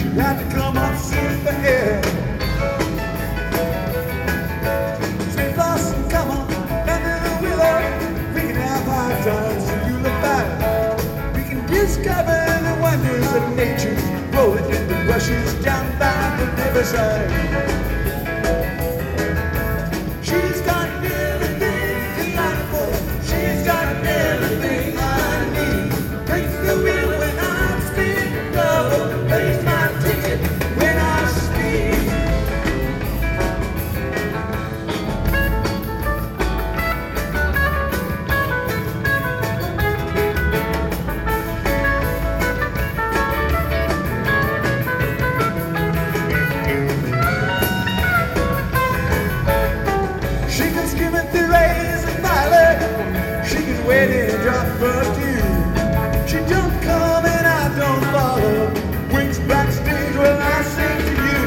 Had to come up super air. Sweet blossom, come on, under the willow. We can have high times if you look back. We can discover the wonders of nature, rolling in the rushes down by the riverside. She's got everything delightful. She's got everything I need. Takes the wheel when I'm speeding double. Pays my ticket when I speed. She can skim it through rays and violet. She can wait and drop her dew. She don't come and I don't follow. Wings backstage when I sing to you.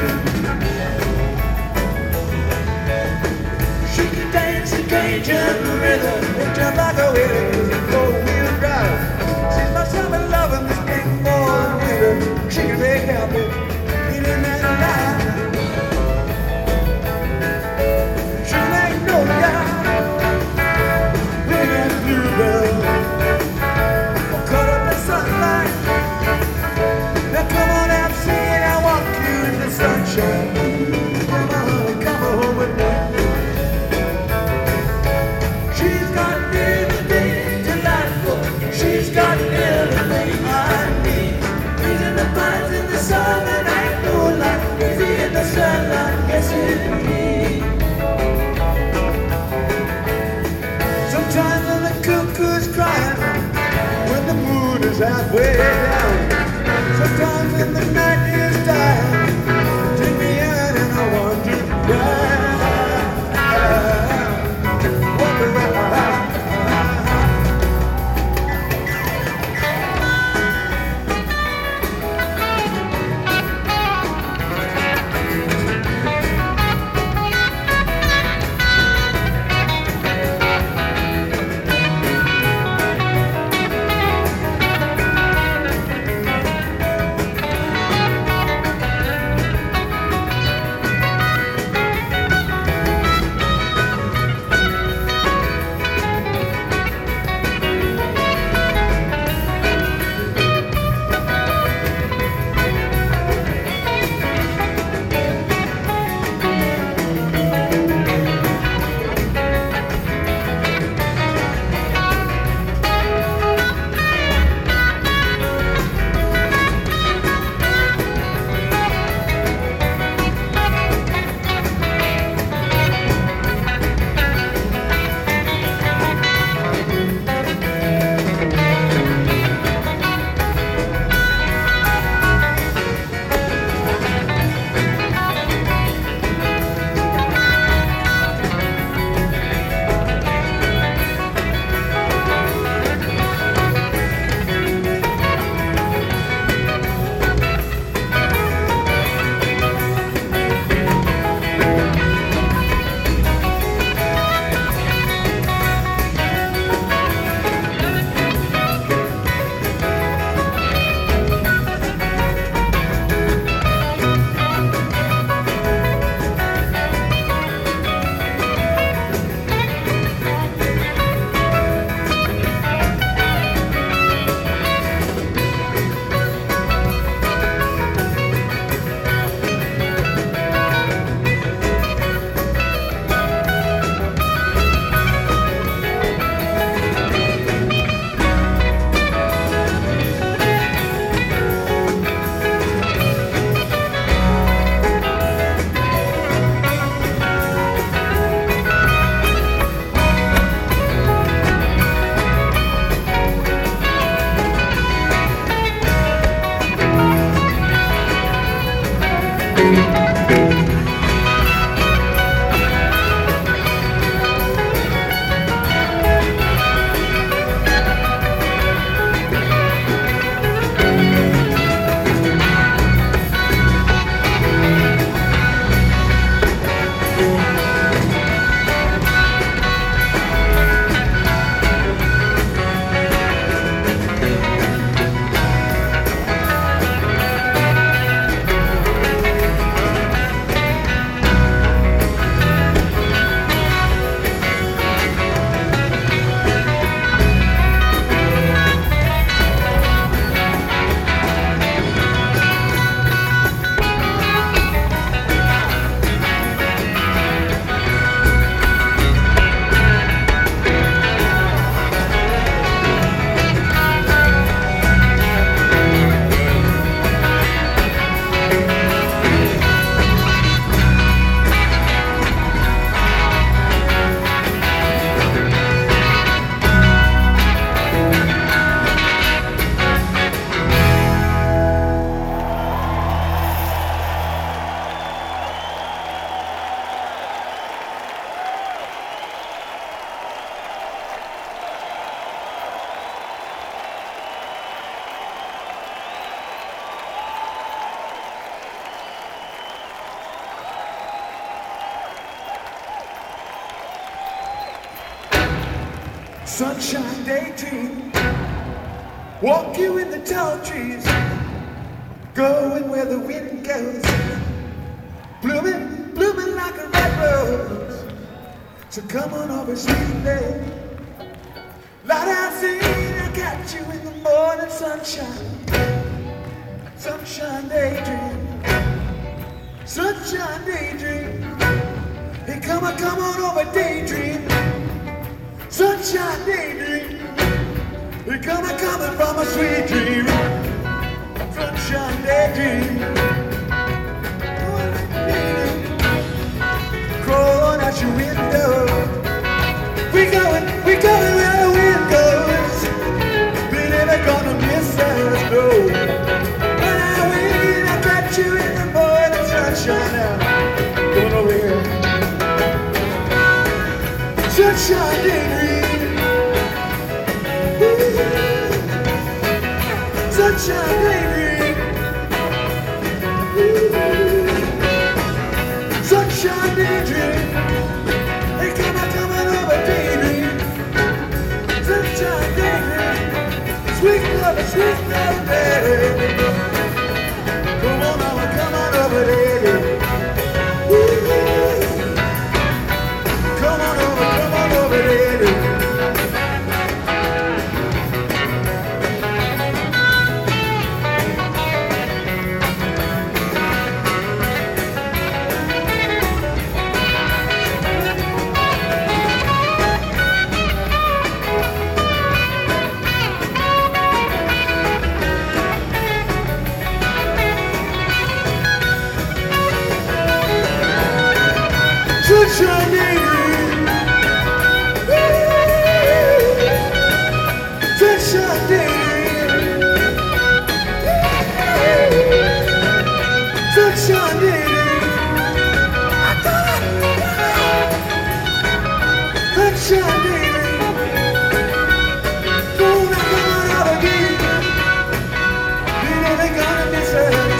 She can dance the Cajun rhythm and jump like a whale in a four-wheel drive. She's my summer love and this thing more than winter. She can make help it in that life. Sometimes when the cuckoo's crying, when the moon is halfway down, sometimes when the night is dying, take me out and I want to cry. sunshine daydream. Walk you in the tall trees, going where the wind goes. Blooming, blooming like a red rose. So come on over, sweet lady. Light I seen, I got you in the morning sunshine. Sunshine daydream. Sunshine daydream. Hey, come on over, daydream. Sunshine daydream. Hey, come on from a sweet dream. Sunshine daydream. Crawling out your window. We going where the wind goes. We're never gonna miss us, no. When I win, I got you in the morning sunshine now. Going over here. Sunshine daydream. Sunshine daydream. Sunshine daydream. Hey, come on over, daydream. Sunshine daydream. Sweet love, baby. Come on over, daydream. Come on over, daydream. Sunshine daydream. Sunshine daydream. Sunshine daydream. Sunshine daydream. Going out again. You know they gonna miss us.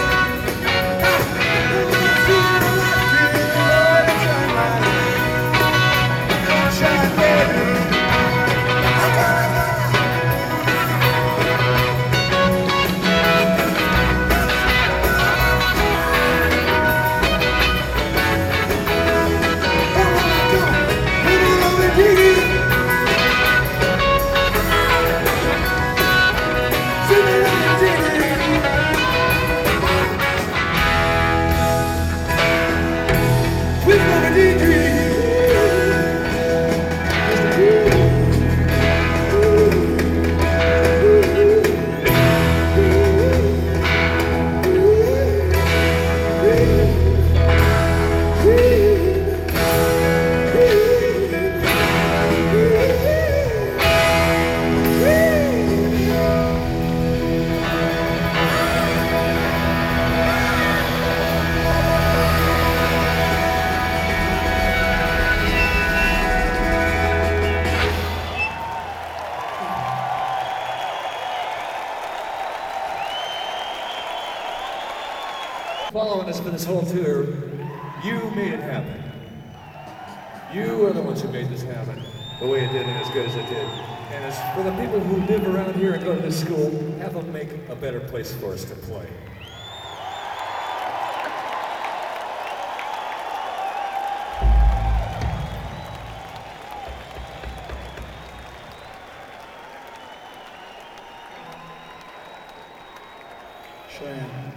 Following us for this whole tour, you made it happen. You are the ones who made this happen the way it did and as good as it did. And as for the people who live around here and go to this school, have them make a better place for us to play. Cheyenne.